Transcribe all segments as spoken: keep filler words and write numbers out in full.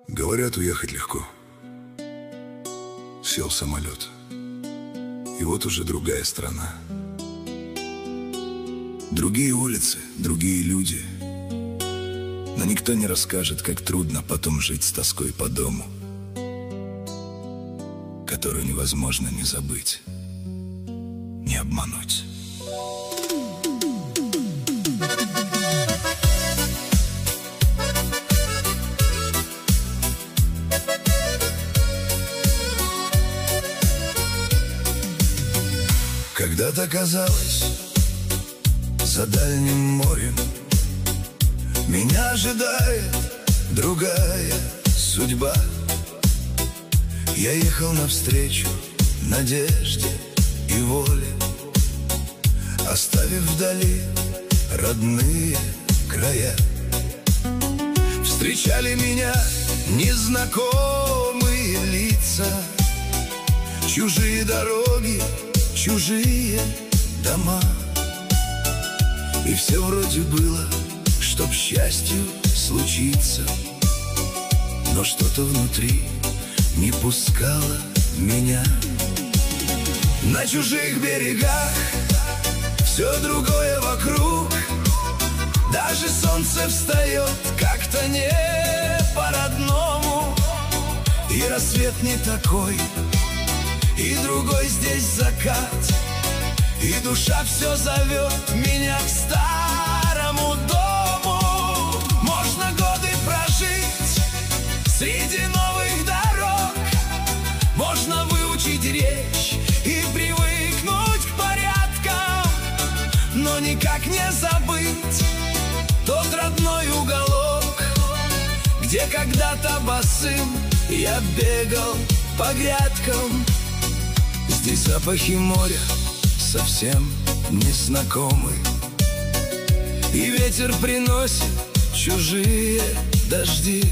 Говорят, уехать легко. Сел в самолет, и вот уже другая страна. Другие улицы, другие люди. Но никто не расскажет, как трудно потом жить с тоской по дому, которую невозможно ни забыть, ни обмануть. Когда-то казалось, за дальним морем меня ожидает другая судьба. Я ехал навстречу надежде и воле, оставив вдали родные края. Встречали меня незнакомые лица, чужие дороги, чужие дома. И все вроде было, чтоб счастью случиться, но что-то внутри не пускало меня. На чужих берегах все другое вокруг, даже солнце встает как-то не по-родному. И рассвет не такой, и другой здесь закат, и душа все зовет меня к старому дому. Можно годы прожить среди новых дорог, можно выучить речь и привыкнуть к порядкам, но никак не забыть тот родной уголок, где когда-то босым я бегал по грядкам. Здесь запахи моря совсем незнакомы, и ветер приносит чужие дожди,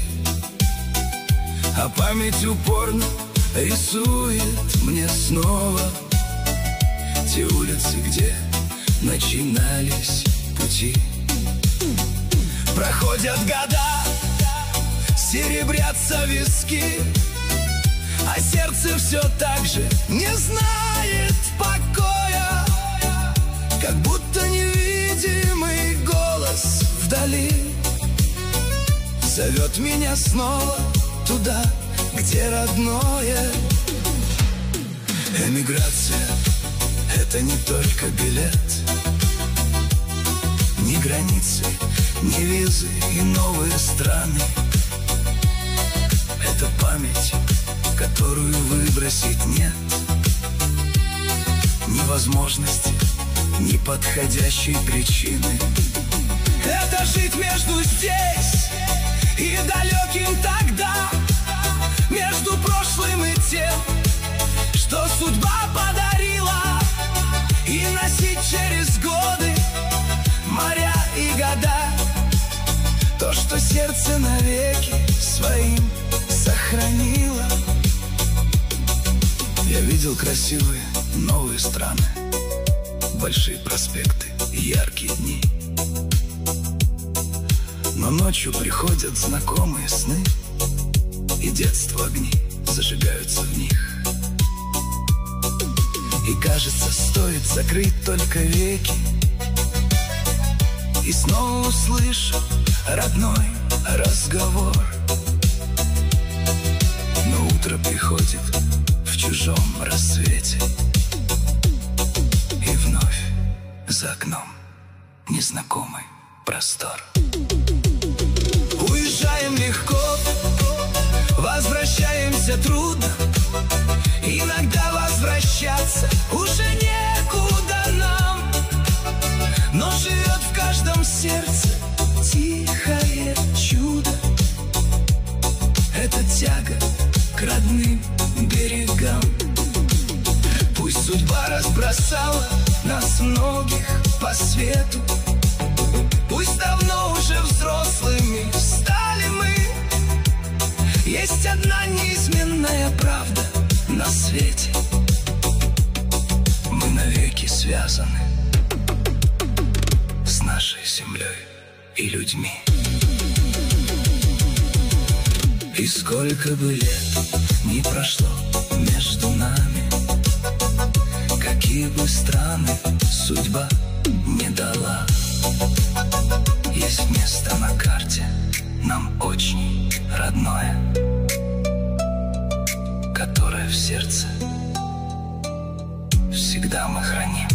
а память упорно рисует мне снова те улицы, где начинались пути. Проходят года, серебрятся виски, а сердце все так же не знает покоя, как будто невидимый голос вдали зовет меня снова туда, где родное. Эмиграция — это не только билет, ни границы, ни визы и новые страны. Это память, которую выбросить нет ни возможности, ни подходящей причины. Это жить между здесь и далеким тогда, между прошлым и тем, что судьба подарила, и носить через годы, моря и года то, что сердце навеки своим сохранило. Я видел красивые новые страны, большие проспекты и яркие дни, но ночью приходят знакомые сны, и детство огни зажигаются в них. И кажется, стоит закрыть только веки, и снова услышу родной разговор. Но утро приходит в чужом рассвете, и вновь за окном незнакомый простор. Уезжаем легко, возвращаемся трудно, иногда возвращаться уже некуда нам, но живет в каждом сердце тихое чудо. Это тяга к родным берегам. Пусть судьба разбросала нас многих по свету, пусть давно уже взрослыми стали мы, есть одна неизменная правда на свете: мы навеки связаны с нашей землей и людьми. И сколько бы лет ни прошло между нами, какие бы страны судьба не дала, есть место на карте нам очень родное, которое в сердце всегда мы храним.